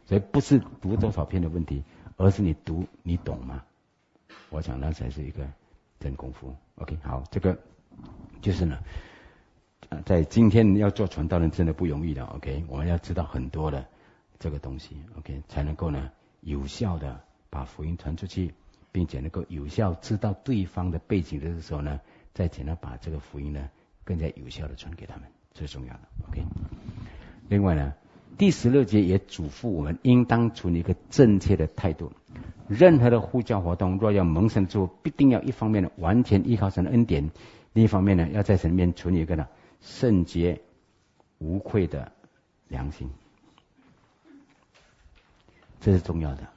所以不是读多少篇的问题，而是你读你懂吗？我想那才是一个真功夫。OK， 好，这个就是呢，在今天要做传道人真的不容易的。OK， 我们要知道很多的这个东西 ，OK， 才能够呢有效的把福音传出去，并且能够有效知道对方的背景的时候呢，再怎样把这个福音呢更加有效的传给他们，这是重要的。OK， 另外呢，第16节也嘱咐我们应当存一个正确的态度。任何的呼召活动，若要蒙神祝福，必定要一方面呢完全依靠神的恩典，另一方面呢要在神面存一个呢圣洁无愧的良心，这是重要的。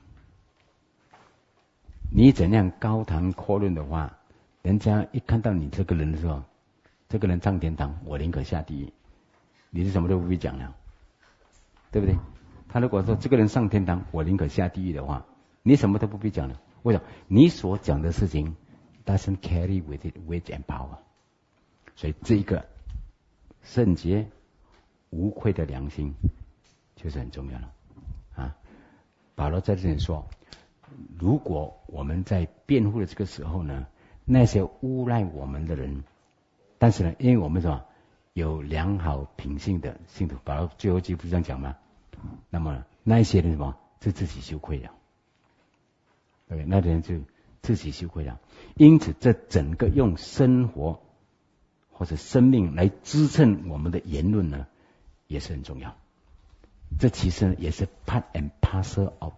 你怎样高谈阔论的话，人家一看到你这个人的时候，这个人上天堂，我宁可下地狱，你是什么都不必讲了，对不对？他如果说这个人上天堂，我宁可下地狱的话，你什么都不必讲了。为什么？你所讲的事情 doesn't carry with it weight and power。所以这一个圣洁无愧的良心就是很重要了啊。保罗在这里说，如果我们在辩护的这个时候呢，那些诬赖我们的人，但是呢，因为我们什么有良好品性的信徒，保罗最后几不是这样讲吗？那么那一些人什么是自己羞愧了，对，那人就自己羞愧了。因此，这整个用生活或者生命来支撑我们的言论呢，也是很重要。这其实也是 part and parcel of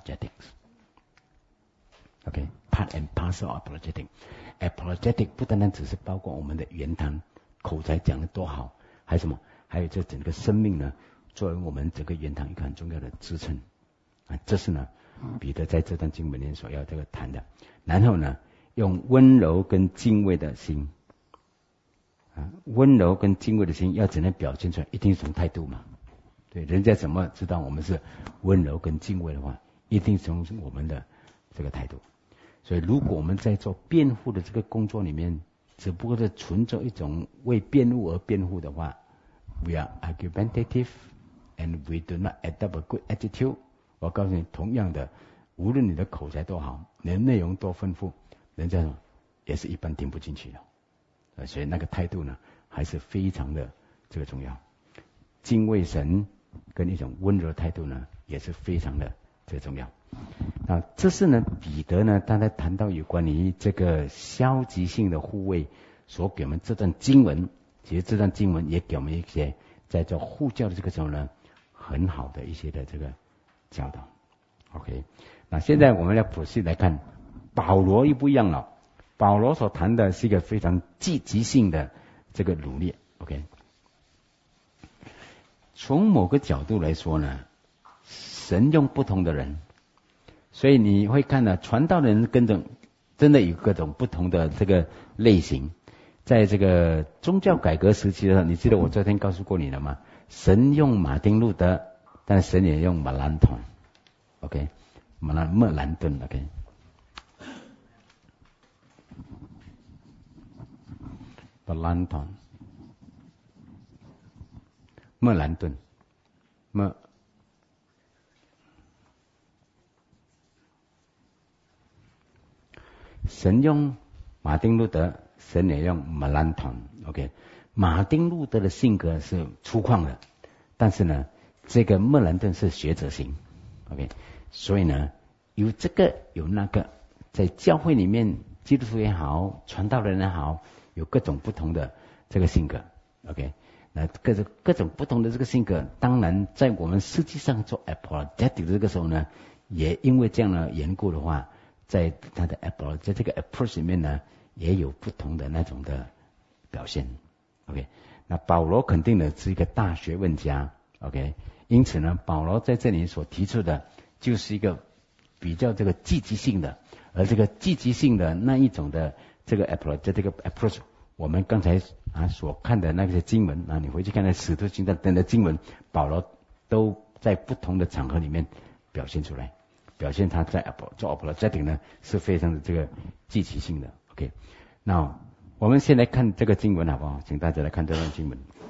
apologetics。OK，part and parcel of apologetic 不单单只是包括我们的言谈口才讲得多好，还有什么？还有这整个生命呢，作为我们整个言谈一个很重要的支撑啊。这是呢彼得在这段经文里所要这个谈的。然后呢，用温柔跟敬畏的心啊，温柔跟敬畏的心要怎样表现出来？一定是从态度嘛。对，人家怎么知道我们是温柔跟敬畏的话，一定从我们的这个态度。所以如果我们在做辩护的这个工作里面，只不过是存着一种为辩护而辩护的话， we are argumentative and we do not adopt a good attitude。 我告诉你，同样的，无论你的口才多好，你的内容多丰富，人家也是一般听不进去的。所以那个态度呢，还是非常的这个重要。敬畏神跟一种温柔的态度呢，也是非常的这个重要。那这是呢，彼得呢，他在谈到有关于这个消极性的护卫所给我们这段经文，其实这段经文也给我们一些在做护教的这个时候呢，很好的一些的这个教导。OK， 那现在我们要仔细来看，保罗又不一样了。保罗所谈的是一个非常积极性的这个努力。OK， 从某个角度来说呢，神用不同的人，所以你会看到传道的人跟着真的有各种不同的这个类型。在这个宗教改革时期的时候，你记得我昨天告诉过你了吗？神用马丁路德，但神也用马兰统。OK， 莫兰顿。OK， 马兰统，莫兰顿，神用马丁路德，神也用马兰统。OK， 马丁路德的性格是粗犷的，但是呢，这个莫兰顿是学者型。OK， 所以呢，有这个有那个，在教会里面，基督徒也好，传道人也好，有各种不同的这个性格。OK， 那各种不同的这个性格，当然在我们实际上做 apologetic 这个时候呢，也因为这样的缘故的话，在他的 apologetic 在这个 approach 里面呢，也有不同的那种的表现。OK， 那保罗肯定的是一个大学问家。OK， 因此呢，保罗在这里所提出的就是一个比较这个积极性的，而这个积极性的那一种的这个 approach， 我们刚才所看的那些经文你回去看那使徒行传等的经文，保罗都在不同的场合里面表现出来，表现他在做 apologetic 呢是非常的这个积极性的。OK， 那我们先来看这个经文好不好？请大家来看这段经文。